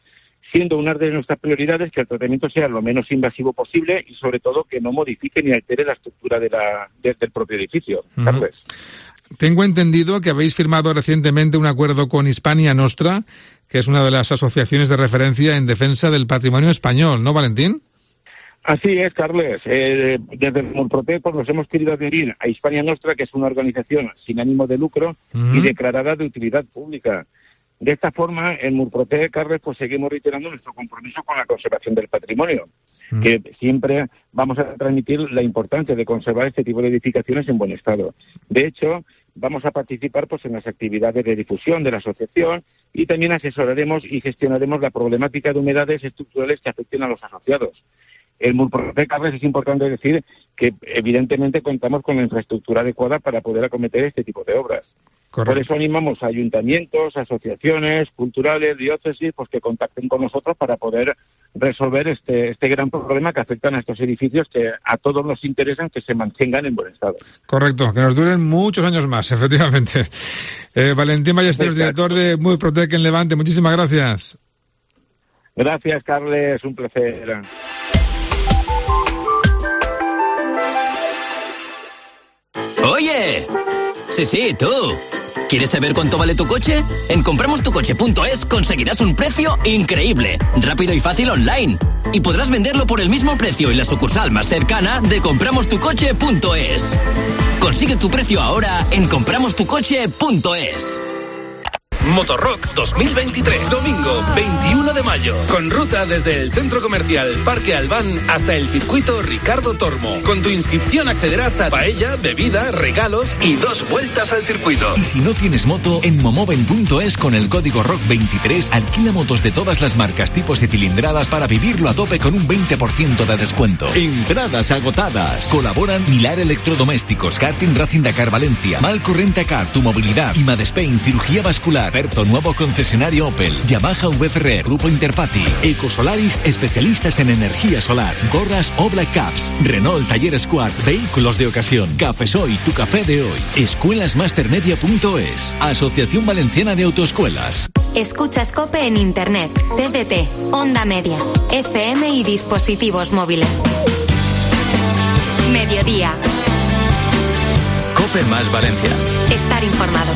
siendo una de nuestras prioridades que el tratamiento sea lo menos invasivo posible y sobre todo que no modifique ni altere la estructura del propio edificio. Carles. Tengo entendido que habéis firmado recientemente un acuerdo con Hispania Nostra, que es una de las asociaciones de referencia en defensa del patrimonio español, ¿no, Valentín? Así es, Carles. Desde el Murprotec pues, nos hemos querido adherir a Hispania Nostra, que es una organización sin ánimo de lucro y declarada de utilidad pública. De esta forma, en Murprotec, Carles, pues seguimos reiterando nuestro compromiso con la conservación del patrimonio, que siempre vamos a transmitir la importancia de conservar este tipo de edificaciones en buen estado. De hecho, vamos a participar pues en las actividades de difusión de la asociación y también asesoraremos y gestionaremos la problemática de humedades estructurales que afecten a los asociados. El Murprotec, Carles, es importante decir que evidentemente contamos con la infraestructura adecuada para poder acometer este tipo de obras. Correcto. Por eso animamos a ayuntamientos, asociaciones culturales, diócesis, pues que contacten con nosotros para poder resolver este gran problema que afectan a estos edificios que a todos nos interesan que se mantengan en buen estado. Correcto, que nos duren muchos años más, efectivamente. Valentín Ballesteros, director de Murprotec en Levante, muchísimas gracias. Gracias, Carles, un placer. ¡Oye! Sí, tú. ¿Quieres saber cuánto vale tu coche? En compramostucoche.es conseguirás un precio increíble, rápido y fácil online. Y podrás venderlo por el mismo precio en la sucursal más cercana de compramostucoche.es. Consigue tu precio ahora en compramostucoche.es. Motorrock 2023, domingo 21 de mayo, con ruta desde el Centro Comercial Parque Albán hasta el circuito Ricardo Tormo. Con tu inscripción accederás a paella, bebida, regalos y 2 vueltas al circuito. Y si no tienes moto, en momoven.es con el código ROCK23 alquila motos de todas las marcas, tipos y cilindradas para vivirlo a tope con un 20% de descuento. Entradas agotadas. Colaboran Milar Electrodomésticos, Karting Racing Dakar Valencia, Malco Rentacar, Tu Movilidad, Imadespain, Cirugía Vascular, Perto, nuevo concesionario Opel, Yamaha VFR, Grupo Interpati, Ecosolaris, especialistas en energía solar, gorras o Black Caps, Renault Taller Squad, vehículos de ocasión, Cafesoy, tu café de hoy, escuelasmastermedia.es, Asociación Valenciana de Autoescuelas. Escuchas COPE en Internet, TDT, Onda Media, FM y dispositivos móviles. Mediodía. COPE más Valencia. Estar informado.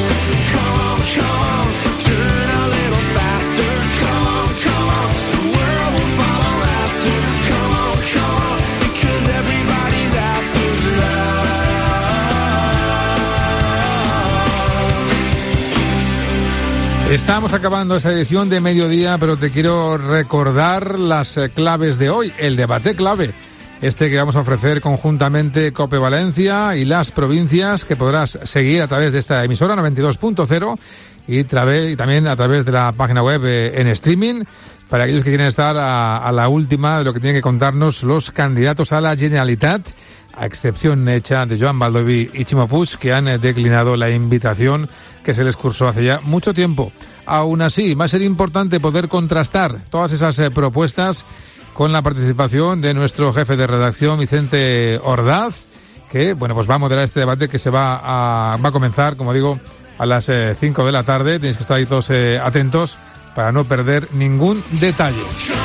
Estamos acabando esta edición de Mediodía, pero te quiero recordar las claves de hoy, el debate clave. Que vamos a ofrecer conjuntamente COPE Valencia y las provincias, que podrás seguir a través de esta emisora 92.0 y también a través de la página web en streaming, para aquellos que quieren estar a la última de lo que tienen que contarnos los candidatos a la Generalitat, a excepción hecha de Joan Baldoví y Chimo Puig, que han declinado la invitación que se les cursó hace ya mucho tiempo. Aún así, va a ser importante poder contrastar todas esas propuestas con la participación de nuestro jefe de redacción, Vicente Ordaz, que pues va a moderar este debate que va a comenzar, como digo, a las 5 de la tarde. Tenéis que estar ahí todos atentos para no perder ningún detalle.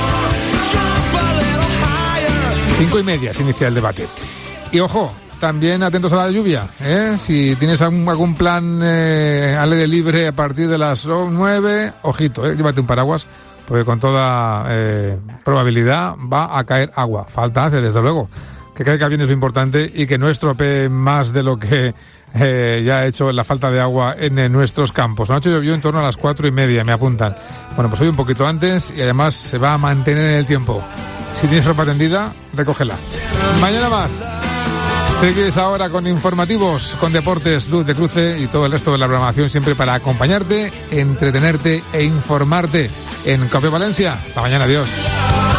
5:30 se inicia el debate. Y ojo, también atentos a la lluvia, si tienes algún plan al aire libre a partir de las 9, ojito, llévate un paraguas, porque con toda probabilidad va a caer agua. Falta hace, desde luego. Que caiga bien es lo importante y que no estropee más de lo que ya ha hecho la falta de agua en nuestros campos. Anoche llovió en torno a las 4:30, me apuntan. Bueno, pues hoy un poquito antes y además se va a mantener en el tiempo. Si tienes ropa tendida, recógela. Mañana más. Segues ahora con informativos, con deportes, Luz de Cruce y todo el resto de la programación, siempre para acompañarte, entretenerte e informarte en COPE Valencia. Hasta mañana, adiós.